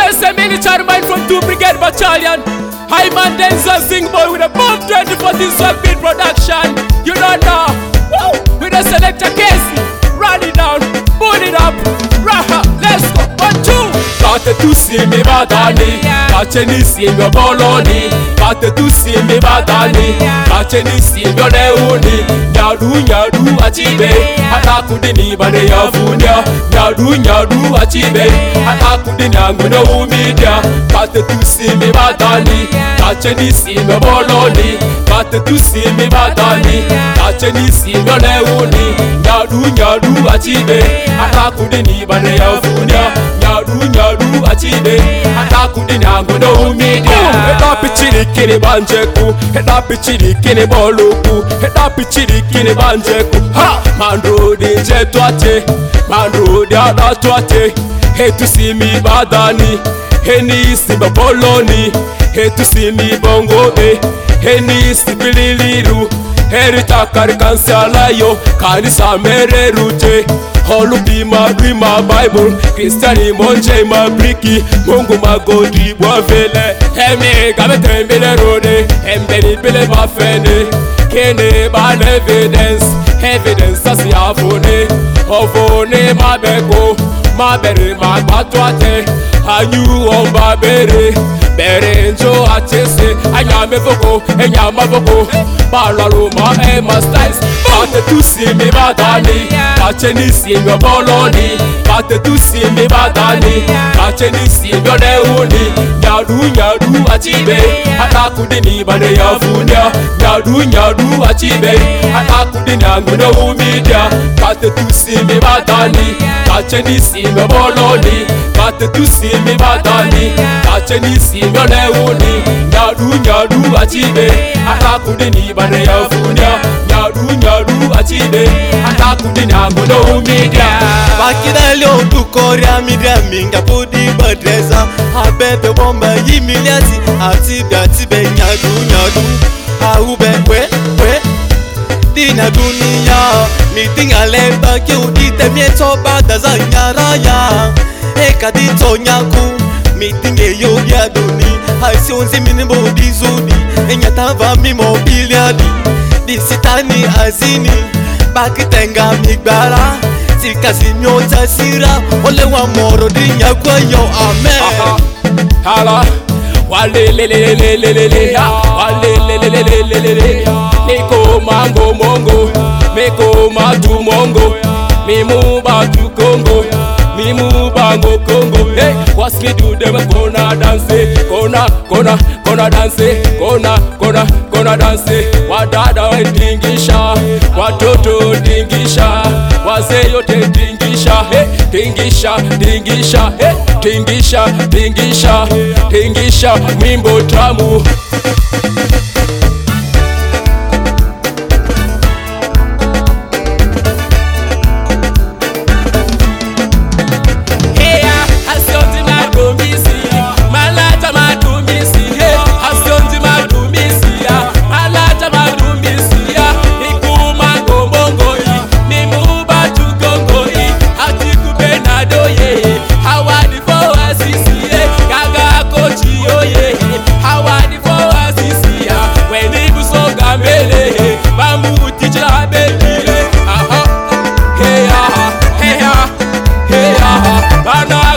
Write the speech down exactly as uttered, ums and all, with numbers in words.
Yes, a military man from two Brigade Battalion. High man Denzel Sing Boy with a bomb twenty fourteen swag beat production. You don't know. Woo! With a selector Casey. Run it down, put it up. Raha, let's go. One, two. Kate tu see me badani, kache ni see me boloni. Kate tu see me badani, kache ni see me leuni. Nyadu nyadu achibe, atakudini bane yafunya. Nyadu nyadu achibe, atakudini angwene umidia. Kate tu see me badani, kache ni see me boloni. Kate tu see me badani, kache ni see me leuni. Nyadu nyadu achibe, atakudini bane yafunya. Nyadu nyadu achibe, atakudini angwene umidia. Heda pichiri kini banjeku, heda pichiri kini boluku, heda pichiri kini banjeku. Ha! Mandrodi nje twate, mandrodi ada twate. Hey to see me badani, hey ni si baboloni. Hey to see me bongo eh, hey ni si bililiru. Hey takari kansalayo, kanisa mere rute. Holupi madwi ma Bible, Christiani monje ma briki. Mungu magodi bwavele. Hemi gabete mbele rode, hembeni bele bafene. Kene ban evidence, evidence asi afone. Ofone mabeko, mabere magbatoate. Anyu omba bere, bere njo atese. Anyame foko, enyama foko. Balalo ma ema styles. Kate tu see me badani, kache ni see me boloni. Kate tu see me badani, kache ni see me leuni. Nyadu nyadu achibe, atakudini bane yafunya. Nyadu nyadu achibe, atakudini angwene umidia. Kate tu see me badani, kache ni see me boloni. Kate tu see me badani, kache ni see me leuni. Nyadu nyadu achibe, atakudini bane yafunya. Nyadu nyadu achibe, atakudini angwene umidia. Bakida leo tukoria midia minga pudi badreza. Abebe bomba yimiliati, atibe atibe nyadu nyadu. Aube we we, dina dunia. Meeting alemba ki udite mieto badaza nyaraya. Eka dito nyaku, meeting eyo ya duni. Haisi onzi minimbo dizuni, enyatava mimo biliadi. Disitani azini, bakitenga migbara. Sikasi nyota sira, ole wa moro dinya kwa yo amen. Hala, wale le le le le le le, wale le le le le le le le. Niko mango mongo, meko matu mongo, mimu batu kongo, mimu bango kongo. Hey, what's me do them gonna dance, gonna gonna gonna dance, gonna gonna gonna dance. Wadada tingisha, watoto tingisha, wazee yote tingisha. Hey, tingisha tingisha, hey, tingisha tingisha, tingisha mwimbo tamu. Bana